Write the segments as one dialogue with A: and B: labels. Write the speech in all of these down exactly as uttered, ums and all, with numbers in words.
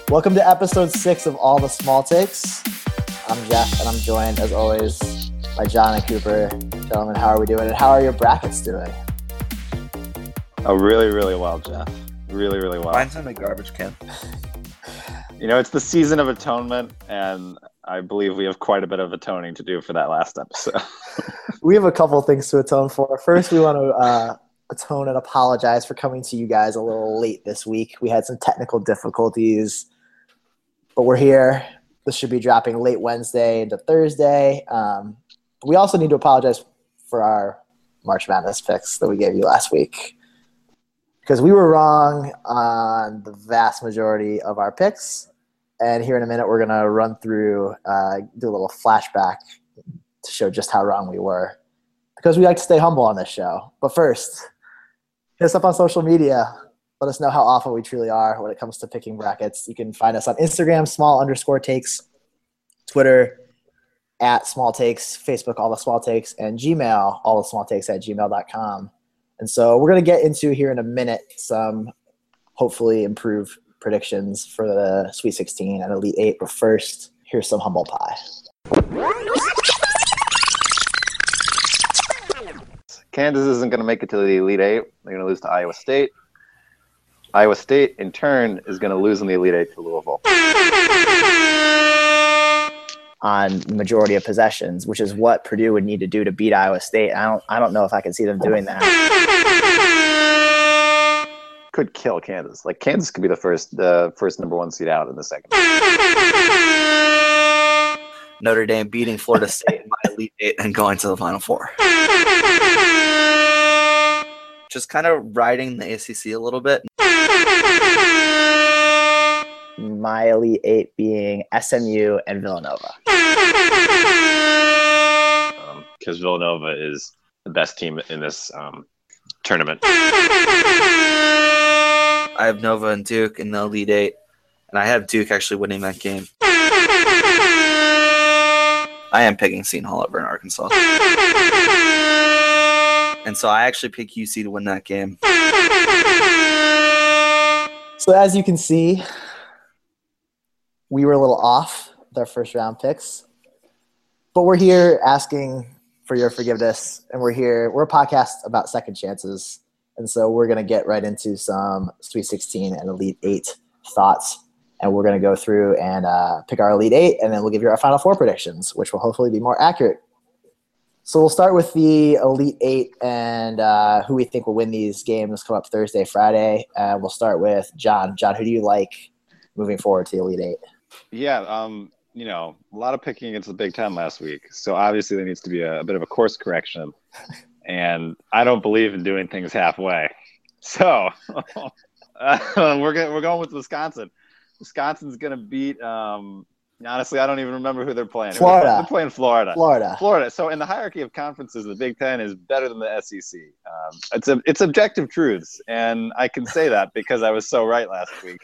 A: Welcome to episode six of All the Small Takes. I'm Jeff, and I'm joined, as always, by John and Cooper. Gentlemen, how are we doing, and how are your brackets doing?
B: Oh, really, really well, Jeff. Really, really well.
C: Mine's in the garbage can.
B: You know, it's the season of atonement, and I believe we have quite a bit of atoning to do for that last episode.
A: We have a couple things to atone for. First, we want to uh, atone and apologize for coming to you guys a little late this week. We had some technical difficulties, but we're here. This should be dropping late Wednesday into Thursday. Um, we also need to apologize for our March Madness picks that we gave you last week, because we were wrong on the vast majority of our picks. And here in a minute, we're going to run through, uh, do a little flashback to show just how wrong we were, because we like to stay humble on this show. But first, hit us up on social media. Let us know how awful we truly are when it comes to picking brackets. You can find us on Instagram, small underscore takes, Twitter, at small takes, Facebook, all the small takes, and Gmail, all the small takes at gmail dot com. And so we're going to get into here in a minute some hopefully improved predictions for the Sweet sixteen and Elite Eight. But first, here's some humble pie.
B: Kansas isn't going to make it to the Elite Eight. They're going to lose to Iowa State. Iowa State, in turn, is going to lose in the Elite Eight to Louisville.
A: On the majority of possessions, which is what Purdue would need to do to beat Iowa State. I don't I don't know if I can see them doing that.
B: Could kill Kansas. Like, Kansas could be the first the first number one seed out in the second.
C: Notre Dame beating Florida State in my Elite Eight and going to the Final Four. Just kind of riding the A C C a little bit.
A: My Elite Eight being S M U and Villanova.
B: Because um, Villanova is the best team in this um, tournament.
C: I have Nova and Duke in the Elite Eight, and I have Duke actually winning that game. I am picking Seton Hall over in Arkansas. And so I actually pick U C to win that game.
A: So as you can see, we were a little off with our first round picks, but we're here asking for your forgiveness, and we're here. We're a podcast about second chances, and so we're going to get right into some Sweet sixteen and Elite Eight thoughts, and we're going to go through and uh, pick our Elite Eight, and then we'll give you our Final Four predictions, which will hopefully be more accurate. So we'll start with the Elite Eight and uh, who we think will win these games come up Thursday, Friday. Uh, we'll start with John. John, who do you like moving forward to the Elite Eight?
B: Yeah, um, you know, a lot of picking against the Big Ten last week. So obviously there needs to be a, a bit of a course correction. And I don't believe in doing things halfway. So uh, we're gonna, we're going with Wisconsin. Wisconsin's going to beat um, – honestly, I don't even remember who they're playing.
A: Florida.
B: They're playing Florida.
A: Florida.
B: Florida. So in the hierarchy of conferences, the Big Ten is better than the S E C. Um, it's a, it's objective truths, and I can say that because I was so right last week.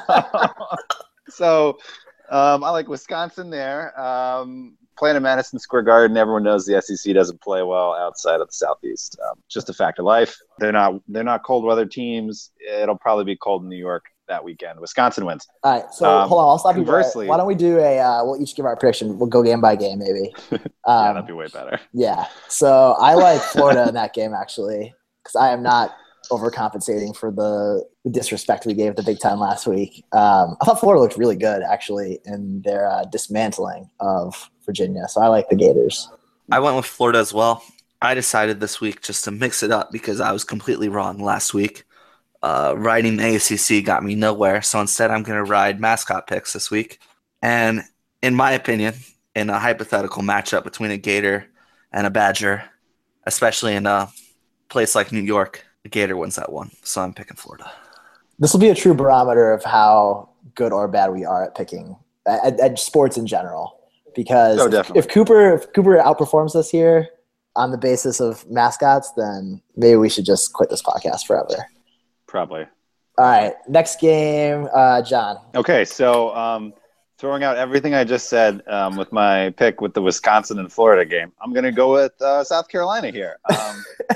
B: So um, I like Wisconsin there. Um, playing in Madison Square Garden, everyone knows the S E C doesn't play well outside of the Southeast. Um, just a fact of life. They're not they're not cold weather teams. It'll probably be cold in New York that weekend. Wisconsin wins.
A: All right, so
B: um,
A: hold on. I'll stop
B: conversely,
A: you. Why don't we do a uh, – we'll each give our prediction. We'll go game by game maybe. Um,
B: yeah, that'd be way better.
A: Yeah. So I like Florida in that game actually, because I am not overcompensating for the, the disrespect we gave the Big Ten last week. Um, I thought Florida looked really good actually in their uh, dismantling of Virginia. So I like the Gators.
C: I went with Florida as well. I decided this week just to mix it up because I was completely wrong last week. Uh, riding the A C C got me nowhere, so instead I'm going to ride mascot picks this week. And in my opinion, in a hypothetical matchup between a Gator and a Badger, especially in a place like New York, the Gator wins that one, so I'm picking Florida.
A: This will be a true barometer of how good or bad we are at picking at, at sports in general. Because
B: Oh,
A: if,
B: definitely.
A: if Cooper if Cooper outperforms us here on the basis of mascots, then maybe we should just quit this podcast forever.
B: Probably.
A: All right, next game, uh, John.
B: Okay, so um, throwing out everything I just said um, with my pick with the Wisconsin and Florida game, I'm going to go with uh, South Carolina here. Um,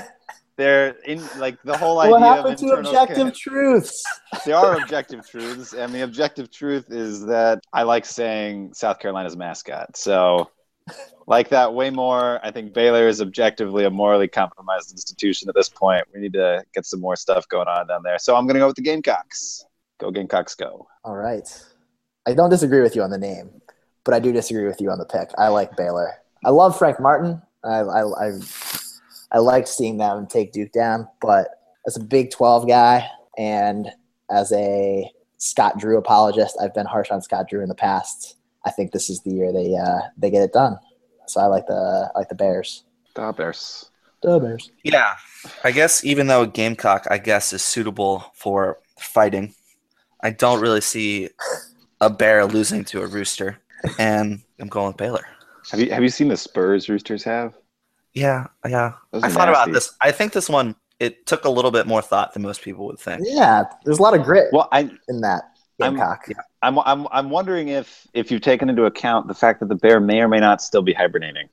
B: they're in like the whole
A: What
B: idea of
A: happened to
B: internal.
A: objective truths?
B: There are objective truths, and the objective truth is that I like saying South Carolina's mascot. So, like that way more. I think Baylor is objectively a morally compromised institution at this point. We need to get some more stuff going on down there. So I'm going to go with the Gamecocks. Go Gamecocks, go.
A: All right. I don't disagree with you on the name, but I do disagree with you on the pick. I like Baylor. I love Frank Martin. I I I, I like seeing them take Duke down, but as a Big twelve guy and as a Scott Drew apologist, I've been harsh on Scott Drew in the past. I think this is the year they uh, they get it done. So I like the I like the Bears.
B: The Bears.
A: The Bears.
C: Yeah, I guess even though Gamecock, I guess, is suitable for fighting, I don't really see a bear losing to a rooster, and I'm going with Baylor.
B: Have you have you seen the Spurs Roosters have?
C: Yeah, yeah.
B: Those
C: I
B: are
C: thought
B: nasty.
C: about this. I think this one, it took a little bit more thought than most people would think.
A: Yeah, there's a lot of grit
B: Well, I
A: in that
B: I'm-
A: Gamecock.
B: I'm I'm I'm wondering if if you've taken into account the fact that the bear may or may not still be hibernating.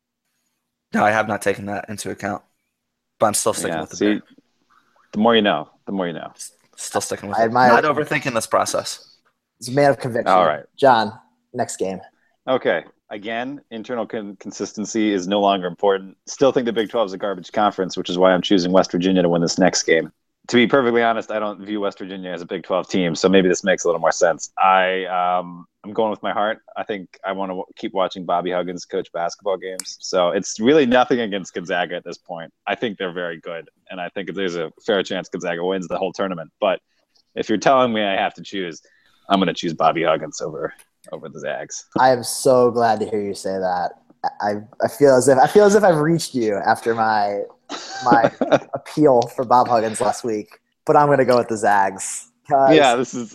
C: No, I have not taken that into account, but I'm still sticking
B: Yeah,
C: with the
B: see,
C: bear.
B: the more you know, the more you know.
C: Still sticking with
A: I
C: it.
A: admire
C: Not
A: it.
C: overthinking this process.
A: It's a man of conviction.
B: All right.
A: John, next game.
B: Okay. Again, internal con- consistency is no longer important. Still think the Big twelve is a garbage conference, which is why I'm choosing West Virginia to win this next game. To be perfectly honest, I don't view West Virginia as a Big twelve team, so maybe this makes a little more sense. I, um, I'm going with my heart. I think I want to w- keep watching Bobby Huggins coach basketball games. So it's really nothing against Gonzaga at this point. I think they're very good, and I think there's a fair chance Gonzaga wins the whole tournament. But if you're telling me I have to choose, I'm going to choose Bobby Huggins over over the Zags.
A: I am so glad to hear you say that. I I feel as if I feel as if I've reached you after my my appeal for Bob Huggins last week, but I'm going to go with the Zags. 'Cause,
B: Yeah, this is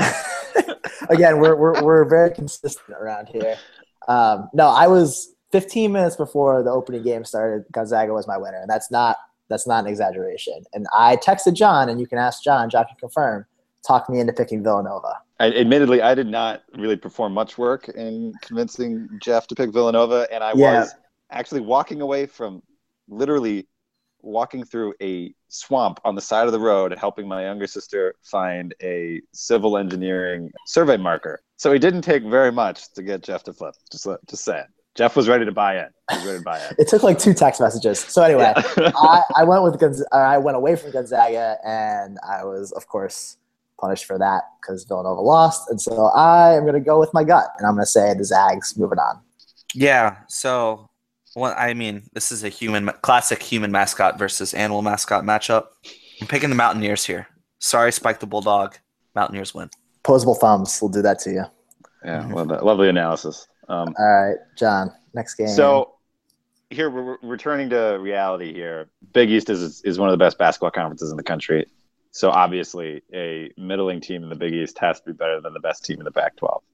A: again, we're we're we're very consistent around here. Um, no, I was fifteen minutes before the opening game started. Gonzaga was my winner, and that's not that's not an exaggeration. And I texted John, and you can ask John. John can confirm. Talked me into picking Villanova.
B: I, admittedly, I did not really perform much work in convincing Jeff to pick Villanova, and I
A: Yeah.
B: was actually walking away from literally walking through a swamp on the side of the road, helping my younger sister find a civil engineering survey marker. So it didn't take very much to get Jeff to flip. Just, let- just saying. Jeff was ready to buy in. He was ready to buy in.
A: It took like two text messages. So anyway,
B: Yeah.
A: I, I went with Gonz- uh, I went away from Gonzaga, and I was, of course, punished for that because Villanova lost. And so I am going to go with my gut, and I'm going to say the Zags. Moving on.
C: Yeah. So, well, I mean, this is a human, classic human mascot versus animal mascot matchup. I'm picking the Mountaineers here. Sorry, Spike the Bulldog. Mountaineers win.
A: Posable thumbs will do that to you.
B: Yeah, well, that- lovely analysis. Um,
A: All right, John. Next game.
B: So here we're we're returning to reality here. Big East is is one of the best basketball conferences in the country. So obviously a middling team in the Big East has to be better than the best team in the Pac twelve.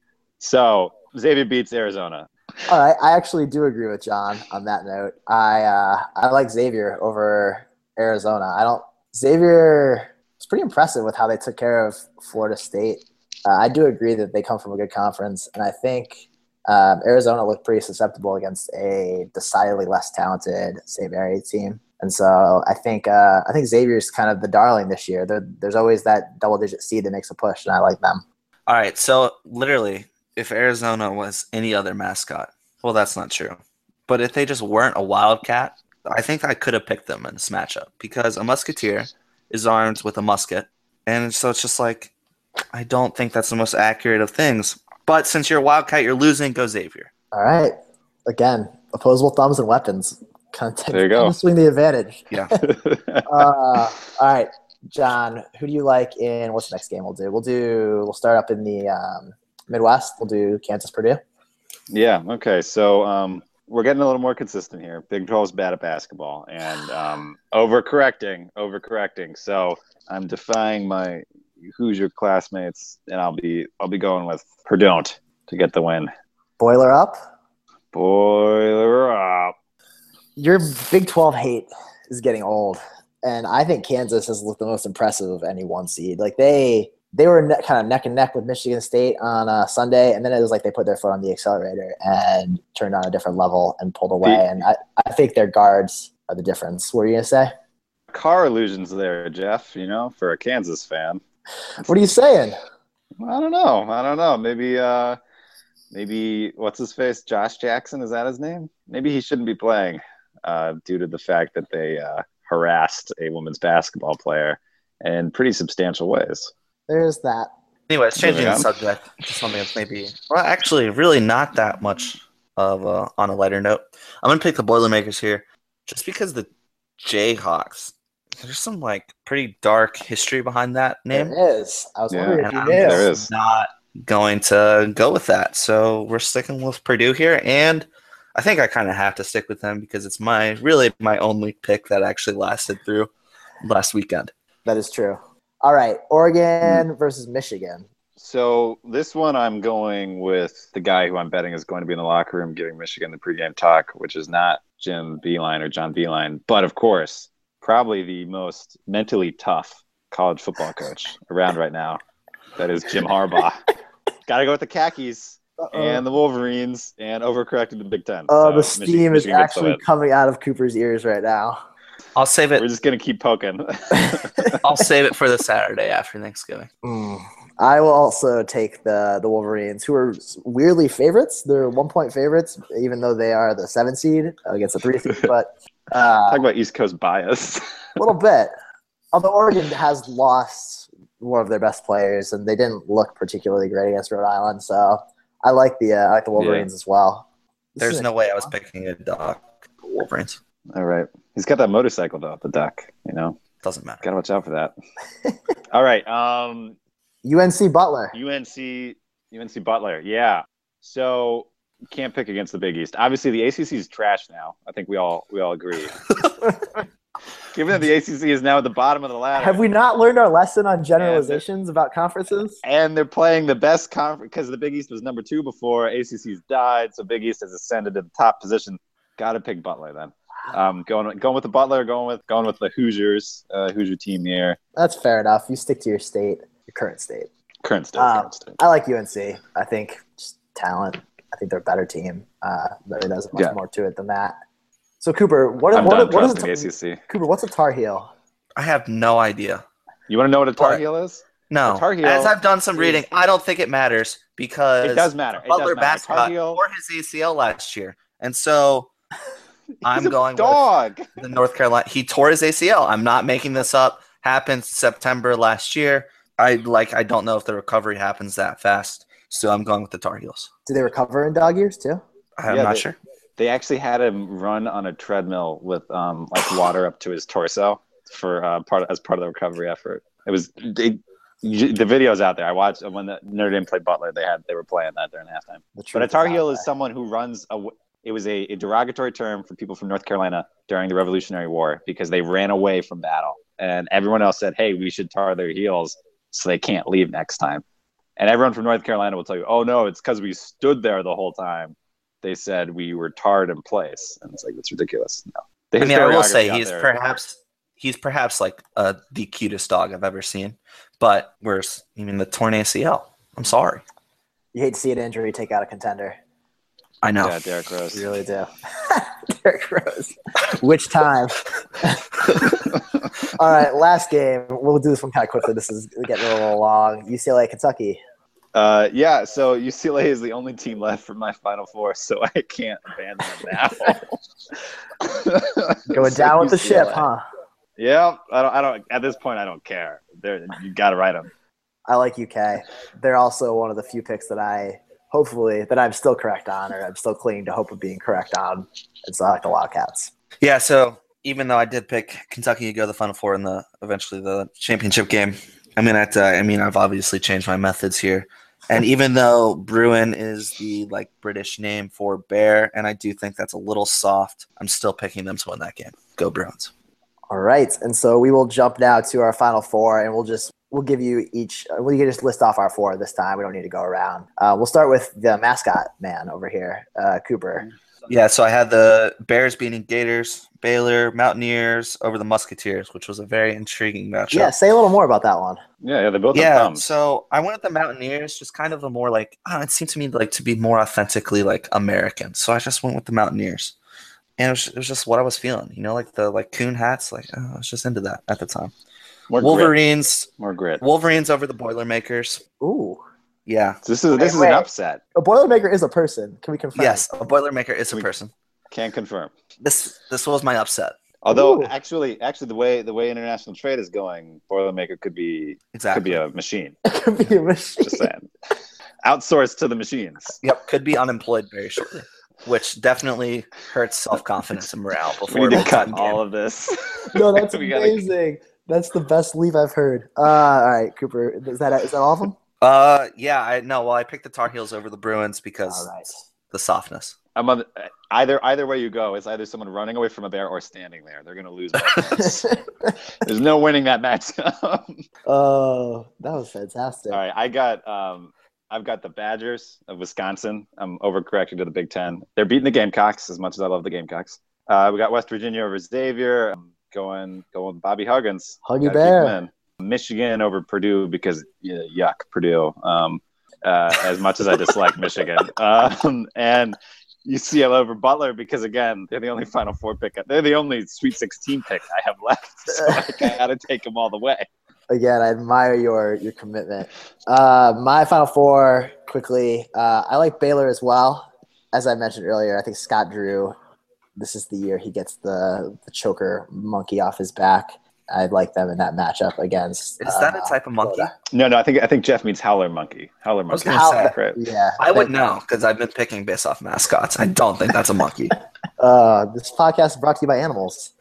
B: So Xavier beats Arizona.
A: All right, I actually do agree with John on that note. I uh, I like Xavier over Arizona. I don't Xavier was pretty impressive with how they took care of Florida State. Uh, I do agree that they come from a good conference, and I think um, Arizona looked pretty susceptible against a decidedly less talented Saint Mary team. And so I think uh, I think Xavier's kind of the darling this year. There, there's always that double-digit seed that makes a push, and I like them.
C: All right. So, literally, if Arizona was any other mascot, well, that's not true. But if they just weren't a Wildcat, I think I could have picked them in this matchup because a musketeer is armed with a musket. And so it's just like, I don't think that's the most accurate of things. But since you're a Wildcat, you're losing, go Xavier.
A: All right. Again, opposable thumbs and weapons. Kind of
B: There you go.
A: swing the advantage.
C: Yeah.
A: Uh, all right, John, who do you like in what's the next game we'll do? We'll do we'll start up in the um, Midwest. We'll do Kansas Purdue.
B: Yeah. Okay. So um, we're getting a little more consistent here. Big twelve is bad at basketball and um, overcorrecting, overcorrecting. So I'm defying my Hoosier classmates, and I'll be I'll be going with Purdue to get the win.
A: Boiler up.
B: Boiler up.
A: Your Big twelve hate is getting old, and I think Kansas has looked the most impressive of any one seed. Like they they were ne- kind of neck and neck with Michigan State on uh, Sunday, and then it was like they put their foot on the accelerator and turned on a different level and pulled away.
B: The-
A: and I, I think their guards are the difference. What are you gonna say?
B: car illusions there, Jeff, you know, for a Kansas fan.
A: What are you saying?
B: I don't know. I don't know. Maybe, uh, maybe what's his face? Josh Jackson, is that his name? Maybe he shouldn't be playing uh, due to the fact that they uh, harassed a women's basketball player in pretty substantial ways.
A: There's that.
C: Anyways, changing the
B: Moving on.
C: subject to something that's maybe, well, actually, really not that much of a, on a lighter note. I'm gonna pick the Boilermakers here, just because the Jayhawks. There's some like pretty dark history behind that name,
A: There is. I was
B: Yeah.
A: wondering if
C: and
A: you
C: I'm
A: knew.
B: There is.
C: not going to go with that. So we're sticking with Purdue here, and I think I kind of have to stick with them because it's my really my only pick that actually lasted through last weekend.
A: That is true. All right, Oregon versus Michigan.
B: So this one, I'm going with the guy who I'm betting is going to be in the locker room giving Michigan the pregame talk, which is not Jim Beeline or John Beeline, but of course, probably the most mentally tough college football coach around right now. That is Jim Harbaugh. Got to go with the khakis
A: Uh-oh.
B: and the Wolverines and overcorrected the Big Ten.
A: Oh,
B: So
A: the steam
B: Michigan-
A: is
B: Michigan gets the
A: actually
B: win.
A: coming out of Cooper's ears right now.
C: I'll save
B: We're
C: it.
B: just gonna keep poking.
C: I'll save it for the Saturday after Thanksgiving.
A: Mm. I will also take the the Wolverines, who are weirdly favorites. They're one point favorites, even though they are the seven seed against the three seed. But uh,
B: Talk about East Coast bias.
A: a little bit. Although Oregon has lost one of their best players, and they didn't look particularly great against Rhode Island. So I like the uh, I like the Wolverines as well. This
C: There's
A: is
C: no way I was picking a dog for Wolverines.
B: All right. He's got that motorcycle though, the duck, you know.
C: Doesn't matter.
B: Gotta watch out for that. All right. Um
A: U N C Butler.
B: U N C U N C Butler. Yeah. So you can't pick against the Big East. Obviously the A C C is trash now. I think we all we all agree. Given that the A C C is now at the bottom of the ladder.
A: Have we not learned our lesson on generalizations about conferences?
B: And they're playing the best conference because the Big East was number two before. A C C's died, so Big East has ascended to the top position. Got to pick Butler then. Um, going going with the Butler, going with going with the Hoosiers, uh, Hoosier team here.
A: That's fair enough. You stick to your state, your current state.
B: Current state.
A: Um,
B: current state.
A: I like U N C. I think just talent. I think they're a better team. Uh, there- there's much
B: Yeah.
A: more to it than that. So Cooper, what,
B: I'm
A: what,
B: done
A: what is
B: trusting
A: a,
B: A C C.
A: Cooper? What's a Tar Heel?
C: I have no idea.
B: You want to know what a Tar
C: What?
B: Heel is?
C: No.
B: A Tar Heel
C: As I've done some
B: is-
C: reading, I don't think it matters because
B: It does matter. It
C: Butler
B: does matter. Tar
C: mascot
B: Heel.
C: tore his A C L last year, and so I'm
B: He's a
C: going with
B: dog.
C: the North Carolina. He tore his A C L. I'm not making this up. Happened September last year. I like. I don't know if the recovery happens that fast, so I'm going with the Tar Heels.
A: Do they recover in dog years too?
C: I'm
B: Yeah,
C: not
B: they-
C: sure.
B: They actually had him run on a treadmill with um, like water up to his torso for uh, part as part of the recovery effort. It was they, the videos out there. I watched when the Notre Dame played Butler. They had they were playing that during halftime.
A: The
B: But
A: truth
B: a Tar
A: out
B: Heel is
A: there.
B: someone who runs a. It was a, a derogatory term for people from North Carolina during the Revolutionary War because they ran away from battle, and everyone else said, "Hey, we should tar their heels so they can't leave next time." And everyone from North Carolina will tell you, "Oh no, it's because we stood there the whole time." They said we were tarred in place, and it's like that's ridiculous. No, the
C: I mean, I will say
B: historiography out
C: he's
B: there-
C: perhaps he's perhaps like uh, the cutest dog I've ever seen. But where's I mean the torn A C L? I'm sorry.
A: You hate to see an injury take out a contender.
C: I know.
B: yeah, Derrick Rose.
A: You really do. Derrick Rose. Which time? All right, last game. We'll do this one kind of quickly. This is getting a little long. U C L A, Kentucky.
B: Uh, yeah, so U C L A is the only team left for my Final Four, so I can't abandon them now.
A: Going
B: So
A: down with the
B: U C L A.
A: ship, huh?
B: Yeah, I don't. I don't. At this point, I don't care. They're, you got to write them.
A: I like U K. They're also one of the few picks that I hopefully that I'm still correct on, or I'm still clinging to hope of being correct on. And so I like the Wildcats.
C: Yeah, so even though I did pick Kentucky to go to the Final Four in the eventually the championship game, I mean, at, uh, I mean, I've obviously changed my methods here. And even though Bruin is the like British name for bear, and I do think that's a little soft, I'm still picking them to win that game. Go Bruins.
A: All right, and so we will jump now to our Final Four, and we'll just we'll give you each. We can just list off our four this time. We don't need to go around. Uh, we'll start with the mascot man over here, uh, Cooper.
C: Yeah, so I had the Bears beating Gators, Baylor, Mountaineers over the Musketeers, which was a very intriguing matchup.
A: Yeah, say a little more about that one.
B: Yeah, yeah, they both have
C: Yeah,
B: thumbs.
C: so I went with the Mountaineers, just kind of a more like, I don't know, it seemed to me like to be more authentically like American. So I just went with the Mountaineers. And it was, it was just what I was feeling, you know, like the like coon hats. Like oh, I was just into that at the time.
B: More
C: Wolverines,
B: grit. more grit.
C: Wolverines over the Boilermakers.
A: Ooh.
C: Yeah.
B: So this is this
A: Wait,
B: is
A: wait.
B: an upset.
A: A Boilermaker is a person. Can we confirm?
C: Yes, a Boilermaker is a
B: We-
C: person.
B: Can't confirm.
C: This this was my upset.
B: Although
A: Ooh.
B: actually, actually, the way the way international trade is going, Boilermaker could be
C: Exactly.
B: could be a machine.
A: It could be a machine.
B: Just saying, outsourced to the machines.
C: Yep, could be unemployed very shortly, which definitely hurts self confidence and morale.
B: We
C: Before
B: need
C: a
B: to cut
C: big-time game.
B: all of this.
A: No, that's
B: We gotta-
A: amazing. That's the best leave I've heard. Uh, all right, Cooper. Is that is that all of them?
C: Uh, yeah, I no. Well, I picked the Tar Heels over the Bruins because
A: All right.
C: the softness.
B: I'm on the, either either way you go. It's either someone running away from a bear or standing there. They're gonna lose. both times. There's no winning that match. All
A: Oh, that was fantastic.
B: right, I got um, I've got the Badgers of Wisconsin. I'm overcorrecting to the Big Ten. They're beating the Gamecocks as much as I love the Gamecocks. Uh, we got West Virginia over Xavier. I'm going going with Bobby Huggins.
A: Huggy
B: Gotta keep
A: Bear.
B: him in. Michigan over Purdue because yeah, yuck Purdue. Um, uh, as much as I dislike Michigan, um, and U C L A over Butler because again they're the only Final Four pick. They're the only Sweet sixteen pick I have left. So I gotta take them all the way.
A: Again, I admire your your commitment. Uh, my Final Four, quickly. Uh, I like Baylor as well. As I mentioned earlier, I think Scott Drew, this is the year he gets the, the choker monkey off his back. I'd like them in that matchup against.
C: Is that
A: uh,
C: a type of monkey?
A: Florida.
B: No, no, I think I think Jeff means Howler Monkey. Howler
C: was
B: Monkey.
C: gonna say.
B: Right.
A: Yeah.
C: I would know because I've been picking based off mascots. I don't think that's a monkey.
A: Uh, this podcast is brought to you by animals.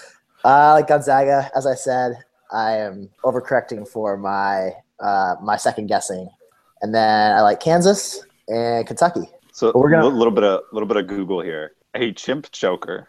A: I like Gonzaga, as I said. I am overcorrecting for my uh, my second guessing, and then I like Kansas and Kentucky.
B: So
A: We're gonna-
B: a little bit of little bit of Google here. A chimp choker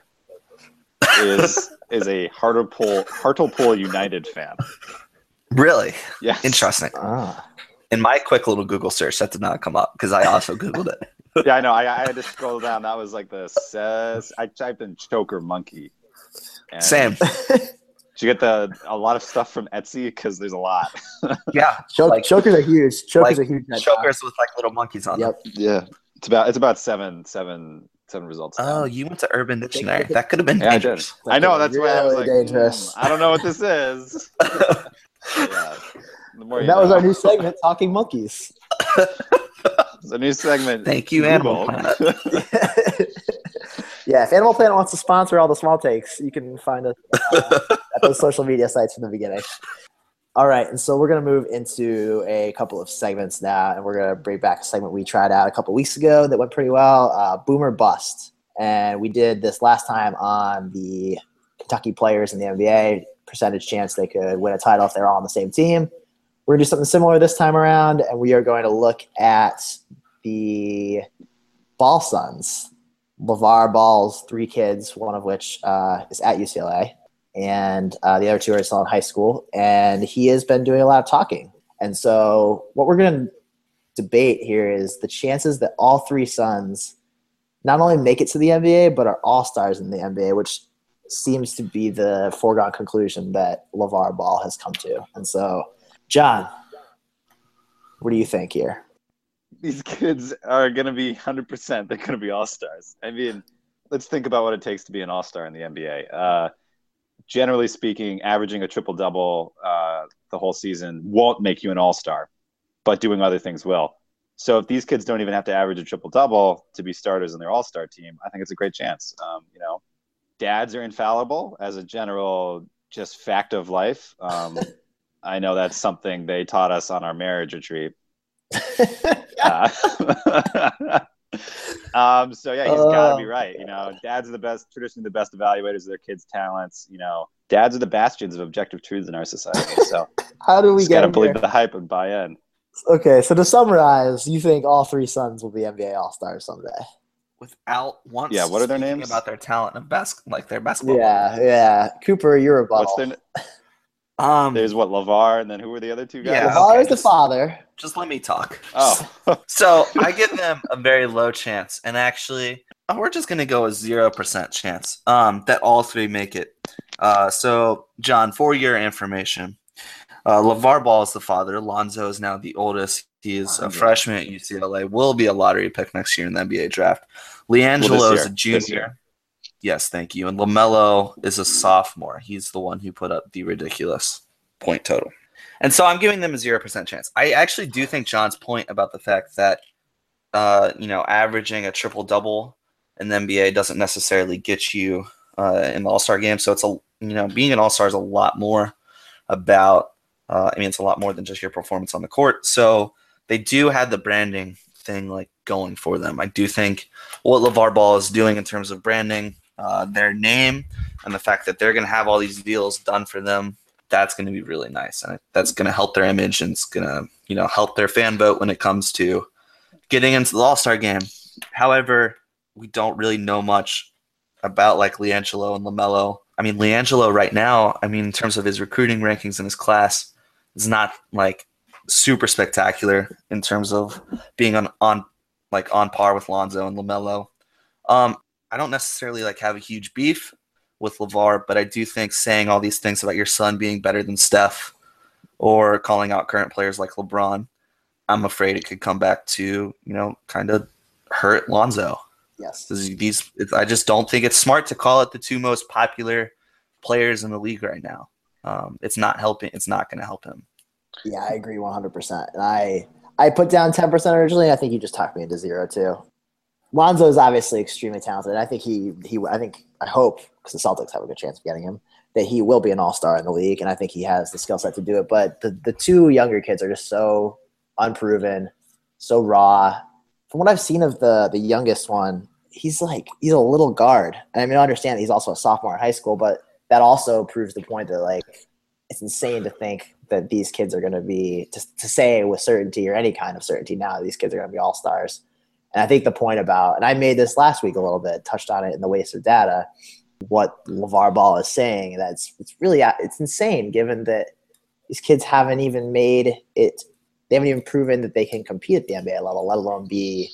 B: is is a Hartlepool Hartlepool United fan.
C: Really
B: Yes.
C: interesting.
A: Ah.
C: In my quick little Google search, that did not come up because I also Googled it.
B: Yeah, I know. I, I had to scroll down. That was like the says. I typed in choker monkey. And
C: Same.
B: Did you get the a lot of stuff from Etsy? Because there's a lot.
C: Yeah.
A: Choke,
C: Like-
A: chokers are huge. Chokers
C: like
A: are huge. right
C: Chokers with like little monkeys on
A: now.
C: them.
A: Yep.
B: Yeah, it's about it's about seven seven seven results.
C: Oh,
B: now.
C: you went to Urban Dictionary. That could have been
B: Yeah, I did.
C: dangerous.
B: I know. That's why I was
A: Really
B: like,
A: dangerous.
B: "Hmm, I don't know what this is. Yeah. The more
A: And
B: you
A: that was
B: know.
A: our new segment, Talking Monkeys.
B: It's a new segment.
C: Thank you, Animal
B: Google.
C: Planet.
A: Yeah, if Animal Planet wants to sponsor all the small takes, you can find us uh, at those social media sites from the beginning. All right, and so we're going to move into a couple of segments now, and we're going to bring back a segment we tried out a couple weeks ago that went pretty well, uh, Boomer Bust. And we did this last time on the Kentucky players in the N B A, percentage chance they could win a title if they're all on the same team. We're going to do something similar this time around, and we are going to look at the Ball Sons. LeVar Ball's three kids, one of which uh, is at U C L A, and uh, the other two are still in high school. And he has been doing a lot of talking. And so what we're going to debate here is the chances that all three sons not only make it to the N B A, but are all-stars in the N B A, which seems to be the foregone conclusion that LeVar Ball has come to. And so, John, what do you think here?
B: These kids are going to be one hundred percent. They're going to be all-stars. I mean, let's think about what it takes to be an all-star in the N B A. Uh, generally speaking, averaging a triple-double uh, the whole season won't make you an all-star, but doing other things will. So if these kids don't even have to average a triple-double to be starters in their all-star team, I think it's a great chance. Um, you know, dads are infallible as a general just fact of life. Um, I know that's something they taught us on our marriage retreat. Uh, um, so yeah, he's got to be right. You know, dads are the best, traditionally the best evaluators of their kids' talents. You know, dads are the bastions of objective truths in our society. So
A: How do we
B: just
A: get
B: got to
A: here?
B: believe the hype and buy in.
A: Okay, so to summarize, you think all three sons will be N B A All-Stars someday?
C: Without once
B: Yeah, what are their
C: speaking
B: names?
C: about their talent of bas- like their basketball.
A: Yeah, yeah. Cooper, you're a
B: What's
A: bubble.
B: their?
C: Um,
B: There's what LeVar, and then who were the other two guys?
C: Yeah.
A: LeVar
C: okay,
A: is the
C: just-
A: father.
C: just let me talk.
B: Oh,
C: So I give them a very low chance, and actually, oh, we're just gonna go a zero percent chance um, that all three make it. Uh, so, John, for your information, uh, LeVar Ball is the father. Lonzo is now the oldest. He is a
B: Lonzo.
C: freshman at U C L A. Will be a lottery pick next year in the N B A draft. LiAngelo
B: Well,
C: is
B: this
C: a
B: year. This
C: junior.
B: year.
C: Yes, thank you. And LaMelo is a sophomore. He's the one who put up the ridiculous point total. And so I'm giving them a zero percent chance. I actually do think John's point about the fact that, uh, you know, averaging a triple-double in the N B A doesn't necessarily get you uh, in the All-Star game. So it's a, you know, being an All-Star is a lot more about, uh, I mean, it's a lot more than just your performance on the court. So they do have the branding thing like going for them. I do think what LeVar Ball is doing in terms of branding, uh, their name, and the fact that they're going to have all these deals done for them, that's going to be really nice. And that's going to help their image, and it's going to, you know, help their fan vote when it comes to getting into the All-Star game. However, we don't really know much about like LiAngelo and LaMelo. I mean, LiAngelo right now, I mean, in terms of his recruiting rankings in his class, is not like super spectacular in terms of being on, on like on par with Lonzo and LaMelo. Um, I don't necessarily like have a huge beef with LeVar, but I do think saying all these things about your son being better than Steph or calling out current players like LeBron, I'm afraid it could come back to, you know, kind of hurt Lonzo.
A: Yes.
C: These, I just don't think it's smart to call it the two most popular players in the league right now. Um, it's not helping. It's not going to help him.
A: Yeah, I agree one hundred percent. And I, I put down ten percent originally. I think you just talked me into zero too. Lonzo is obviously extremely talented. I think he, he, I think, I hope, because the Celtics have a good chance of getting him, that he will be an all-star in the league, and I think he has the skill set to do it. But the, the two younger kids are just so unproven, so raw. From what I've seen of the the youngest one, he's like, he's a little guard. And I mean, I understand that he's also a sophomore in high school, but that also proves the point that, like, it's insane to think that these kids are going to be, to, to say with certainty or any kind of certainty now, these kids are going to be all-stars. And I think the point about, and I made this last week a little bit, touched on it in the waste of data, what LeVar Ball is saying, that's it's really, it's insane given that these kids haven't even made it, they haven't even proven that they can compete at the N B A level, let alone be,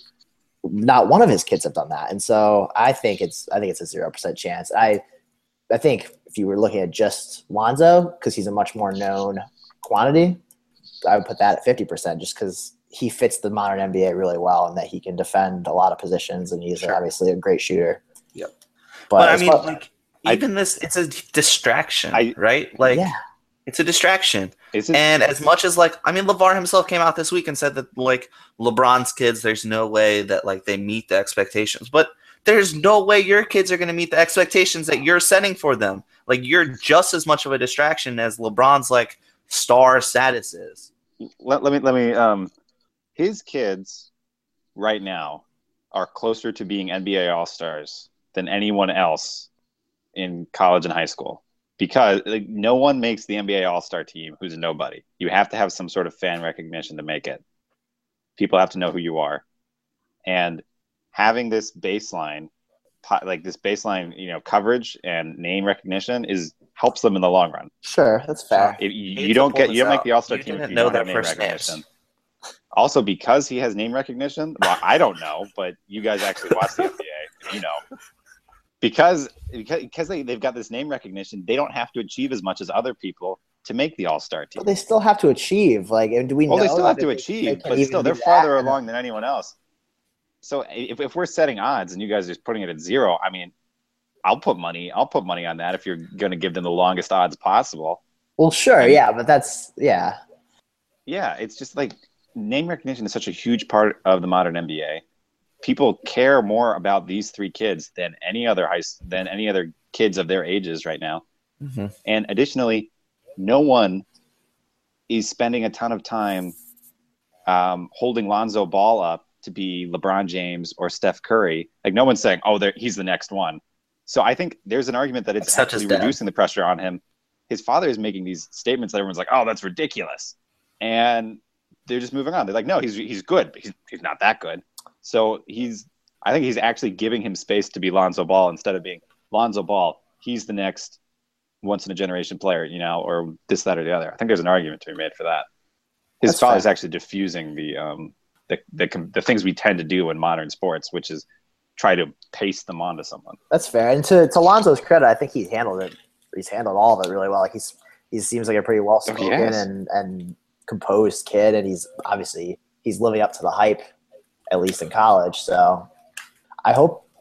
A: not one of his kids have done that. And so I think it's, I think it's a zero percent chance. I, I think if you were looking at just Lonzo, because he's a much more known quantity, I would put that at fifty percent just because he fits the modern N B A really well and that he can defend a lot of positions, and he's
C: Sure.
A: obviously a great shooter.
C: Yep.
A: But,
C: but I mean,
A: far,
C: like, even I, this, it's a distraction,
B: I,
C: right? Like,
A: yeah.
C: It's a distraction.
B: Is it?
C: And as much as, like, I mean, LeVar himself came out this week and said that, like, LeBron's kids, there's no way that, like, they meet the expectations. But there's no way your kids are going to meet the expectations that you're setting for them. Like, you're just as much of a distraction as LeBron's, like, star status is.
B: Let, let me, let me, um, his kids right now are closer to being N B A All-Stars than anyone else in college and high school. Because like, no one makes the N B A All-Star team who's a nobody. You have to have some sort of fan recognition to make it. People have to know who you are. And having this baseline, like this baseline, you know, coverage and name recognition is helps them in the long run.
A: Sure, that's fair.
B: If you, you don't get, you don't make the All-Star team if you don't have name recognition.
C: Names.
B: Also, because he has name recognition, well, I don't know, but you guys actually watch the N B A, and you know. Because because they, they've got this name recognition, they don't have to achieve as much as other people to make the All-Star team.
A: But they still have to achieve. Like, do we
B: well,
A: know?
B: they still have to
A: they,
B: achieve,
A: they
B: but still, they're
A: that.
B: farther along than anyone else. So if, if we're setting odds and you guys are just putting it at zero, I mean, I'll put money. I'll put money on that if you're going to give them the longest odds possible.
A: Well, sure,
B: and,
A: yeah, but that's yeah.
B: Yeah, it's just like name recognition is such a huge part of the modern N B A. People care more about these three kids than any other high than any other kids of their ages right now.
C: Mm-hmm.
B: And additionally, no one is spending a ton of time um, holding Lonzo Ball up to be LeBron James or Steph Curry. Like no one's saying, "Oh, he's the next one." So I think there's an argument that it's
C: Except
B: actually reducing the pressure on him. His father is making these statements that everyone's like, "Oh, that's ridiculous," and they're just moving on. They're like, "No, he's he's good, but he's he's not that good." So he's, I think he's actually giving him space to be Lonzo Ball instead of being Lonzo Ball. He's the next once in a generation player, you know, or this, that, or the other. I think there's an argument to be made for that. His
A: That's
B: father's
A: fair.
B: actually diffusing the, um, the, the, the things we tend to do in modern sports, which is try to paste them onto someone.
A: That's fair. And to, to Lonzo's credit, I think he's handled it. He's handled all of it really well. Like he's, he seems like a pretty well spoken
B: Oh, yes.
A: and, and composed kid. And he's obviously, he's living up to the hype, at least in college. So I hope, uh,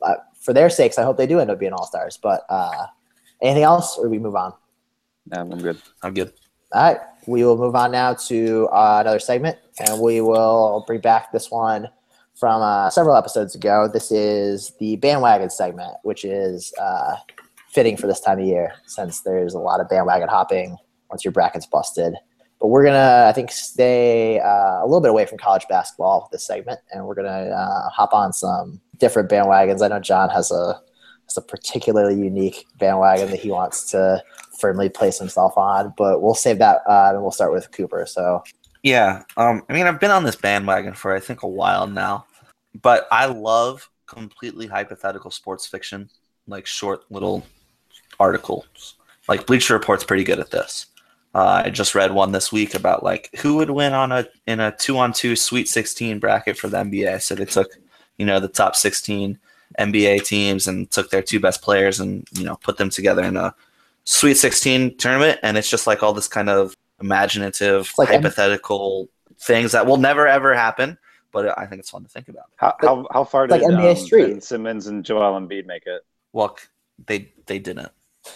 A: for their sakes, I hope they do end up being all stars. But uh, anything else, or we move on?
B: Yeah, I'm good.
C: I'm good.
A: All right, we will move on now to uh, another segment, and we will bring back this one from uh, several episodes ago. This is the bandwagon segment, which is uh, fitting for this time of year since there's a lot of bandwagon hopping once your bracket's busted. But we're going to, I think, stay uh, a little bit away from college basketball with this segment, and we're going to uh, hop on some different bandwagons. I know John has a, has a particularly unique bandwagon that he wants to firmly place himself on, but we'll save that uh, and we'll start with Cooper. So,
C: yeah, um, I mean, I've been on this bandwagon for I think a while now, but I love completely hypothetical sports fiction, like short little articles. Like Bleacher Report's pretty good at this. Uh, I just read one this week about like who would win on a in a two on two Sweet sixteen bracket for the N B A. So they took, you know, the top sixteen N B A teams and took their two best players and, you know, put them together in a Sweet sixteen tournament, and it's just like all this kind of imaginative,
A: like
C: hypothetical M- things that will never ever happen, but I think it's fun to think about.
B: How how, how far did
A: like N B A
B: um,
A: Street.
B: Ben Simmons and Joel Embiid make it?
C: Well, they they didn't.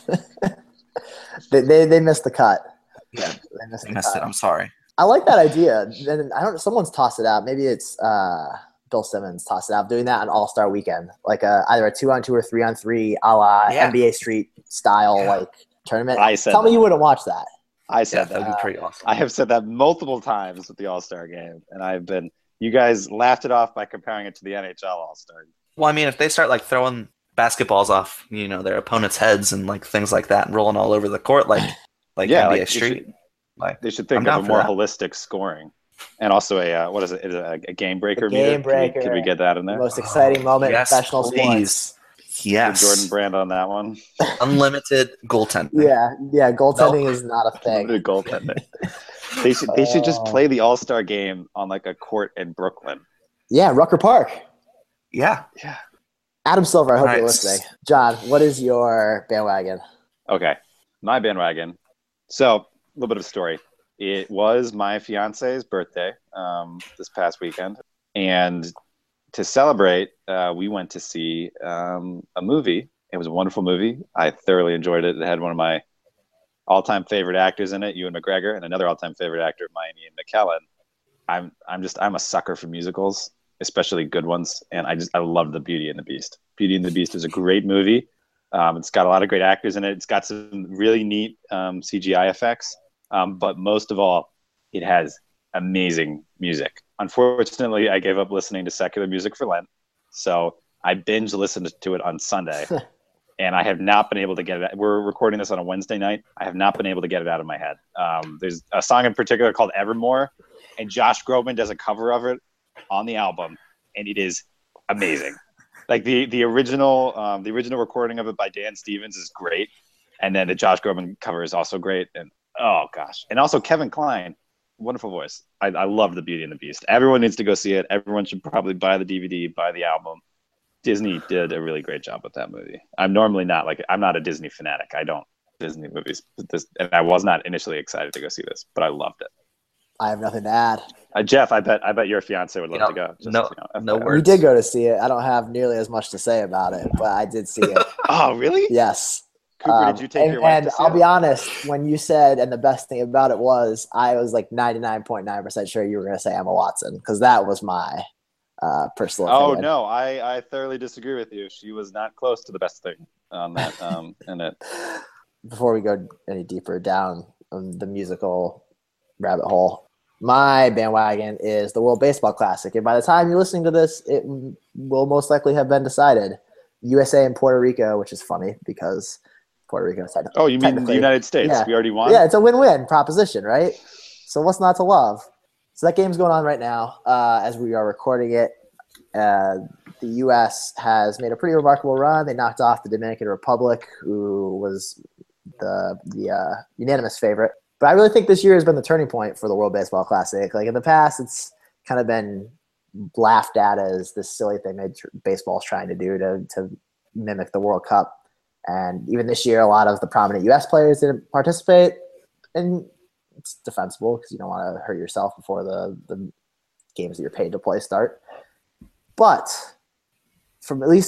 A: they, they they missed the cut.
C: Yeah,
A: they missed,
C: they
A: the
C: missed
A: cut.
C: it. I'm sorry.
A: I like that idea. And I don't. Someone's tossed it out. Maybe it's uh, Bill Simmons tossed it out. Doing that on All Star Weekend, like a, either a two on two or three on three, a la
C: Yeah.
A: N B A Street style
C: Yeah.
A: like tournament.
B: I said
A: Tell me
B: that.
A: you wouldn't watch that.
B: I
C: Yeah,
B: said
C: that would
B: that.
C: be pretty awesome.
B: I have said that multiple times with the All Star game, and I've been. You guys laughed it off by comparing it to the N H L All Star.
C: Well, I mean, if they start like throwing basketballs off, you know, their opponents' heads and like things like that, and rolling all over the court, like like
B: Yeah,
C: N B A
B: like, you
C: Street,
B: should-
C: like
B: They should think
C: I'm
B: of
C: down
B: a
C: for
B: more
C: that.
B: holistic scoring, and also a uh, what is it? Is it a, a game breaker?
A: A game
B: meter? Could we-
A: breaker.
B: Could we, get that in
A: The
B: there?
A: most exciting moment
C: yes,
A: in professional
C: please.
A: sports.
C: Yes,
B: The Jordan Brand on that one.
C: unlimited goaltending.
A: Yeah, yeah. Goaltending is not a thing.
B: Limited goaltending. They should they should just
A: Oh.
B: play the All Star game on like a court in Brooklyn.
A: Yeah, Rucker Park.
C: yeah.
B: Yeah.
A: Adam Silver, I hope you're
C: Nice.
A: listening. John, what is your bandwagon?
B: Okay, my bandwagon. So a little bit of a story. It was my fiance's birthday um, this past weekend, and to celebrate, uh, we went to see um, a movie. It was a wonderful movie. I thoroughly enjoyed it. It had one of my all-time favorite actors in it, Ewan McGregor, and another all-time favorite actor, Maya Ian McKellen. I'm I'm just I'm a sucker for musicals, especially good ones, and I just I love the Beauty and the Beast. Beauty and the Beast is a great movie. Um, it's got a lot of great actors in it. It's got some really neat um, C G I effects, um, but most of all, it has amazing music. Unfortunately, I gave up listening to secular music for Lent, so I binge listened to it on Sunday, and I have not been able to get it. We're recording this on a Wednesday night. I have not been able to get it out of my head. Um, there's a song in particular called Evermore, and Josh Groban does a cover of it on the album, and it is amazing. Like the the original um, the original recording of it by Dan Stevens is great, and then the Josh Groban cover is also great. And oh gosh, and also Kevin Kline, wonderful voice. I, I love the Beauty and the Beast. Everyone needs to go see it. Everyone should probably buy the D V D, buy the album. Disney did a really great job with that movie. I'm normally not like I'm not a Disney fanatic. I don't Disney movies. This, and I was not initially excited to go see this, but I loved it.
A: I have nothing to add.
B: Uh, Jeff, I bet I bet your fiance would love
C: You
B: to
C: know,
B: go. Just,
C: no-
B: you know,
C: no
B: F Y I.
C: words.
A: We did go to see it. I don't have nearly as much to say about it, but I did see it.
B: Oh, really?
A: Yes.
B: Cooper,
A: Um,
B: did you take
A: and,
B: your wife
A: and
B: to see
A: I'll
B: it?
A: be honest, when you said, and the best thing about it was, I was like ninety-nine point nine percent sure you were going to say Emma Watson, because that was my uh, personal
B: Oh
A: opinion.
B: no, I, I thoroughly disagree with you. She was not close to the best thing on that um in it.
A: Before we go any deeper down um, the musical rabbit hole, my bandwagon is the World Baseball Classic. And by the time you're listening to this, it will most likely have been decided. U S A and Puerto Rico, which is funny because Puerto Rico is technically.
B: Oh, you mean the
A: technically-
B: United States?
A: yeah.
B: We already won?
A: Yeah, it's a win-win proposition, right? So what's not to love? So that game's going on right now uh, as we are recording it. Uh, the U S has made a pretty remarkable run. They knocked off the Dominican Republic, who was the the uh, unanimous favorite. But I really think this year has been the turning point for the World Baseball Classic. Like in the past, it's kind of been laughed at as this silly thing that baseball's trying to do to to mimic the World Cup. And even this year, a lot of the prominent U S players didn't participate, and it's defensible because you don't want to hurt yourself before the, the games that you're paid to play start. But from at least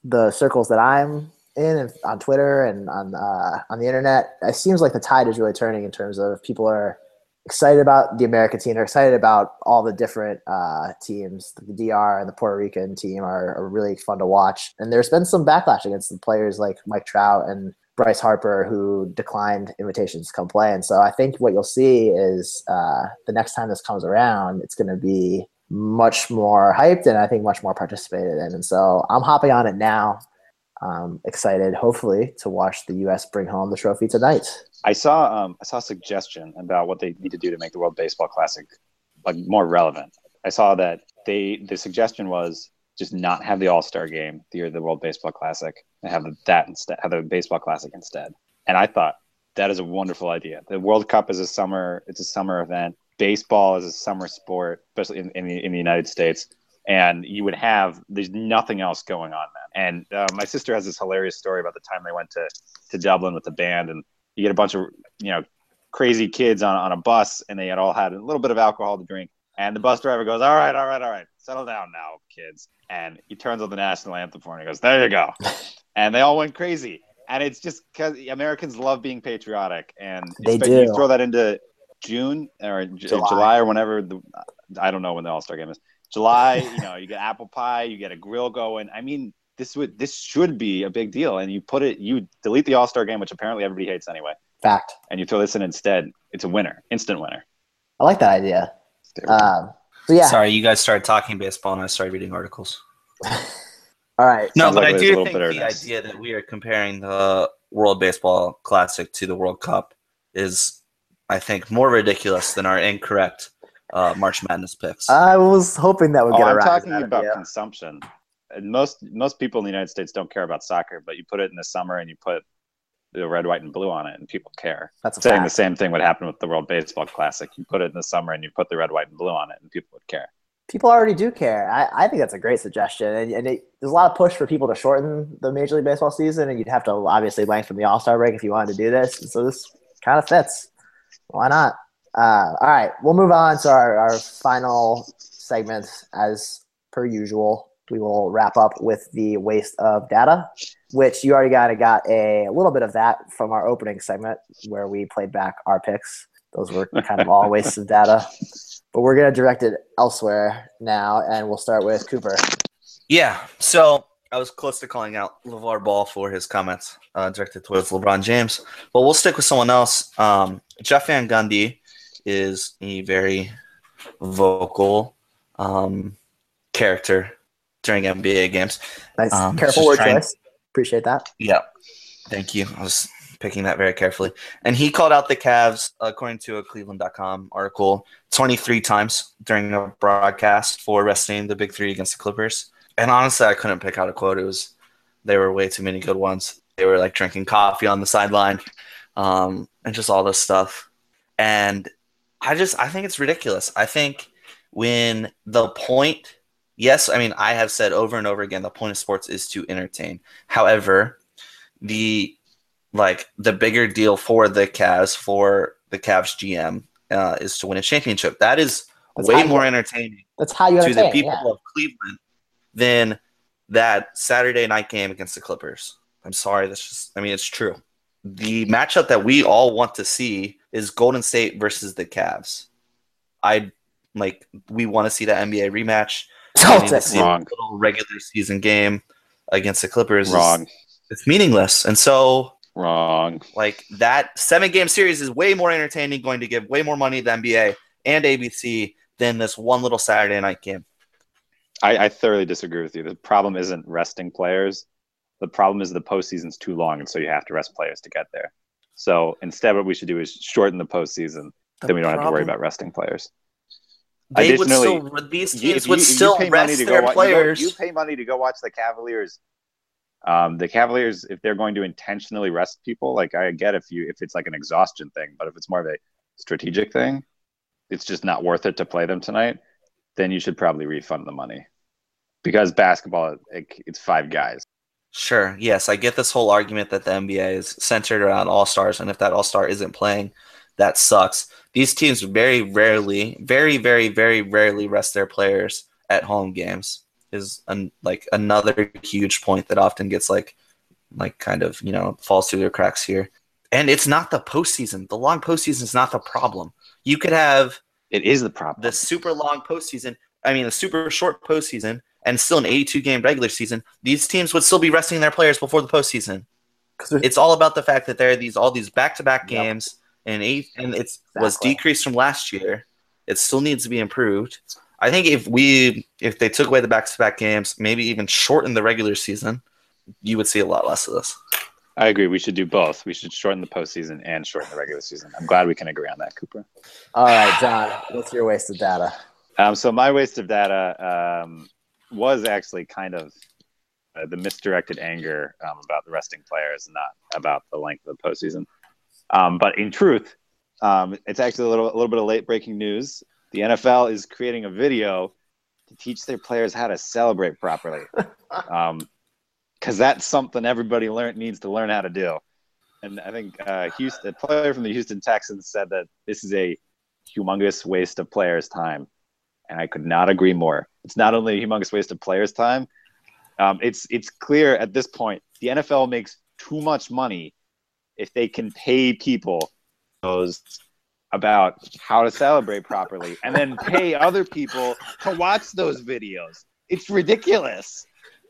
A: the circles that I'm in and on Twitter and on uh, on the internet, it seems like the tide is really turning in terms of people are excited about the American team. They're excited about all the different uh, teams. The D R and the Puerto Rican team are, are really fun to watch. And there's been some backlash against the players like Mike Trout and Bryce Harper who declined invitations to come play. And so I think what you'll see is uh, the next time this comes around, it's going to be much more hyped and I think much more participated in. And so I'm hopping on it now. Um, excited, hopefully, to watch the U S bring home the trophy tonight.
B: I saw um, I saw a suggestion about what they need to do to make the World Baseball Classic like more relevant. I saw that they the suggestion was just not have the All-Star game the year of the World Baseball Classic and have the, that instead, have the Baseball Classic instead. And I thought that is a wonderful idea. The World Cup is a summer it's a summer event. Baseball is a summer sport, especially in, in the in the United States. And you would have there's nothing else going on then. And uh, my sister has this hilarious story about the time they went to to Dublin with the band, and you get a bunch of you know crazy kids on on a bus, and they had all had a little bit of alcohol to drink. And the bus driver goes, "All right, all right, all right, settle down now, kids." And he turns on the national anthem for him. And he goes, "There you go." And they all went crazy. And it's just because Americans love being patriotic, and
A: They do.
B: You throw that into June or
A: July.
B: July or whenever the I don't know when the All-Star game is. July, you know, you get apple pie, you get a grill going. I mean, this would this should be a big deal. And you put it, you delete the All-Star game, which apparently everybody hates anyway.
A: Fact.
B: And you throw this in instead. It's a winner, instant winner.
A: I like that idea. Um, so yeah.
C: Sorry, you guys started talking baseball and I started reading articles.
A: All right.
C: No,
B: Sounds
C: but
B: like
C: I
B: there's a
C: do
B: little
C: think
B: bitterness.
C: the idea that we are comparing the World Baseball Classic to the World Cup is, I think, more ridiculous than our incorrect uh, March Madness picks.
A: I was hoping that would
B: Oh,
A: get
B: I'm
A: around.
B: talking about consumption. And most most people in the United States don't care about soccer, but you put it in the summer and you put the red, white, and blue on it, and people care.
A: That's a
B: Saying
A: fact.
B: the same thing would happen with the World Baseball Classic. You put it in the summer and you put the red, white, and blue on it, and people would care.
A: People already do care. I, I think that's a great suggestion. And, and it, there's a lot of push for people to shorten the Major League Baseball season, and you'd have to obviously lengthen the All-Star break if you wanted to do this. And so this kind of fits. Why not? Uh, all right, we'll move on to our, our final segment. As per usual, we will wrap up with the waste of data, which you already got, got a little bit of that from our opening segment where we played back our picks. Those were kind of all wastes of data. But we're going to direct it elsewhere now, and we'll start with Cooper.
C: Yeah, so I was close to calling out LeVar Ball for his comments uh, directed towards LeBron James. But we'll stick with someone else. Um, Jeff Van Gundy is a very vocal um, character during N B A games.
A: Nice.
C: Um,
A: Careful
C: just
A: word
C: trying-
A: choice. Appreciate that.
C: Yeah, thank you. I was picking that very carefully. And he called out the Cavs, according to a Cleveland dot com article, twenty-three times during a broadcast for resting the big three against the Clippers. And honestly, I couldn't pick out a quote. It was, there were way too many good ones. They were like drinking coffee on the sideline um, and just all this stuff. And I just, I think it's ridiculous. I think when the point, yes, I mean, I have said over and over again, the point of sports is to entertain. However, the like the bigger deal for the Cavs, for the Cavs G M, uh, is to win a championship. That is
A: That's
C: way
A: how
C: more
A: you-
C: entertaining
A: That's how you
C: to
A: entertain.
C: the people
A: yeah.
C: of Cleveland than that Saturday night game against the Clippers. I'm sorry, that's just, I mean, it's true. The matchup that we all want to see is Golden State versus the Cavs. I like, we want to see that N B A rematch. We need to
A: Celtics.
C: see a
B: Wrong.
C: little regular season game against the Clippers. is-
B: Wrong.
C: It's meaningless. And so,
B: Wrong.
C: like, that seven game series is way more entertaining, going to give way more money to N B A and A B C than this one little Saturday night game.
B: I, I thoroughly disagree with you. The problem isn't resting players. The problem is the postseason's too long, and so you have to rest players to get there. So instead, what we should do is shorten the postseason.
C: The
B: Then we don't have to worry
C: problem-
B: about resting players.
C: They would
B: Additionally,
C: still, these
B: You-
C: teams
B: if you-
C: would
B: you
C: still
B: pay money
C: rest
B: to go
C: their
B: wa- you go-
C: players.
B: You, pay money to go watch the Cavaliers. Um, the Cavaliers, if they're going to intentionally rest people, like I get if you if it's like an exhaustion thing, but if it's more of a strategic thing, it's just not worth it to play them tonight. Then you should probably refund the money, because basketball, it, it's five guys.
C: Sure. Yes, I get this whole argument that the N B A is centered around all-stars, and if that all-star isn't playing, that sucks. These teams very rarely, very, very, very rarely rest their players at home games. is an, like another huge point that often gets like like kind of, you know, falls through their cracks here. And it's not the postseason. The long postseason is not the problem. You could have
B: it is the problem.
C: The super long postseason. I mean, a super short postseason and still an eighty-two game regular season. These teams would still be resting their players before the postseason. It's all about the fact that there are these all these back-to-back
A: Yep.
C: games and eight, and it's
A: Exactly.
C: was decreased from last year. It still needs to be improved. I think if we if they took away the back-to-back games, maybe even shorten the regular season, you would see a lot less of this.
B: I agree. We should do both. We should shorten the postseason and shorten the regular season. I'm glad we can agree on that, Cooper.
A: All right, John, what's your waste of data?
B: Um, so my waste of data um, was actually kind of uh, the misdirected anger um, about the resting players, not about the length of the postseason. Um, but in truth, um, it's actually a little, a little bit of late breaking news. The N F L is creating a video to teach their players how to celebrate properly. Um, Because that's something everybody learn, needs to learn how to do. And I think uh, Houston, a player from the Houston Texans said that this is a humongous waste of players' time. And I could not agree more. It's not only a humongous waste of players' time. Um, it's it's clear at this point, the N F L makes too much money if they can pay people those about how to celebrate properly and then pay other people to watch those videos. It's ridiculous.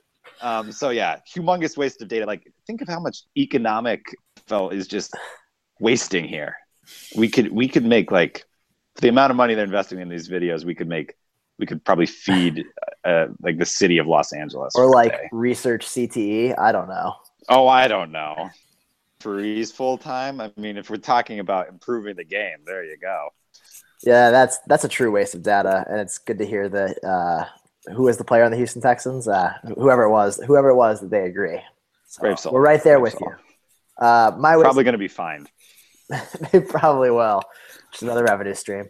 B: Um, so yeah, humongous waste of data. Like, think of how much economic N F L is just wasting here. We could we could make like for the amount of money they're investing in these videos, we could make we could probably feed uh, like the city of Los Angeles
A: Or like
B: day.
A: research C T E? I don't know.
B: Oh, I don't know. Freeze full time. I mean, if we're talking about improving the game, there you go.
A: Yeah, that's that's a true waste of data, and it's good to hear that. Uh, who was the player on the Houston Texans? Uh, whoever it was, whoever it was, that they agree. So
B: Brave soul.
A: we're right there
B: Brave
A: with
B: soul.
A: you. Uh, my waste
B: Probably going to be fined.
A: they probably will. Which is another revenue stream.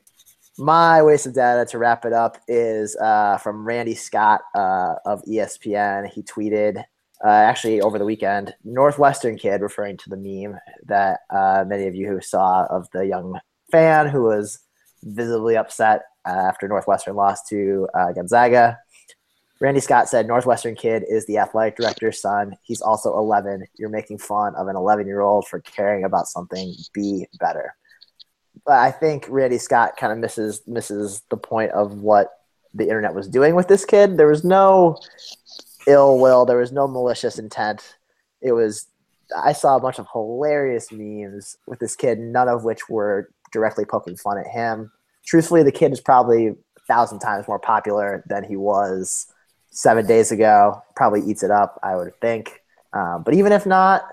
A: My waste of data to wrap it up is uh, from Randy Scott uh, of E S P N. He tweeted uh, actually over the weekend, Northwestern kid, referring to the meme that uh, many of you who saw of the young fan who was visibly upset uh, after Northwestern lost to uh, Gonzaga. Randy Scott said, Northwestern kid is the athletic director's son. He's also eleven. You're making fun of an eleven-year-old for caring about something. Be better. But I think Randy Scott kind of misses misses the point of what the internet was doing with this kid. There was no ill will. There was no malicious intent. It was – I saw a bunch of hilarious memes with this kid, none of which were directly poking fun at him. Truthfully, the kid is probably a thousand times more popular than he was seven days ago. Probably eats it up, I would think. Um, but even if not,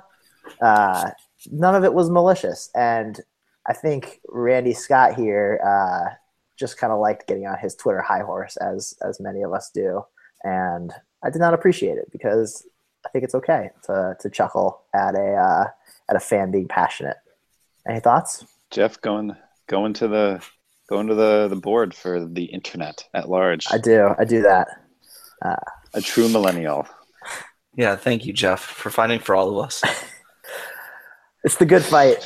A: uh, none of it was malicious. And I think Randy Scott here uh, just kind of liked getting on his Twitter high horse, as as many of us do. And I did not appreciate it because I think it's okay to to chuckle at a uh, at a fan being passionate. Any thoughts?
B: Jeff, going going to the going to the, the board for the internet at large.
A: I do. I do that. Uh,
B: A true millennial.
C: Yeah, thank you, Jeff, for fighting for all of us.
A: it's the good fight.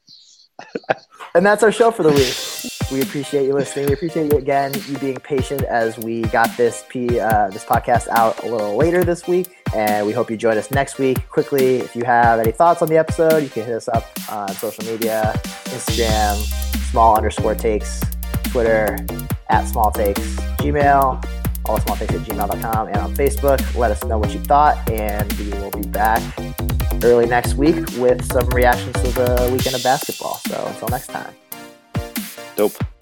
A: And that's our show for the week. We appreciate you listening. We appreciate you again, you being patient as we got this P uh, this podcast out a little later this week. And we hope you join us next week. Quickly, if you have any thoughts on the episode, you can hit us up on social media, Instagram, small underscore takes, Twitter, at small takes, Gmail, all small takes at gmail dot com, and on Facebook. Let us know what you thought, and we will be back early next week with some reactions to the weekend of basketball. So until next time.
B: Dope.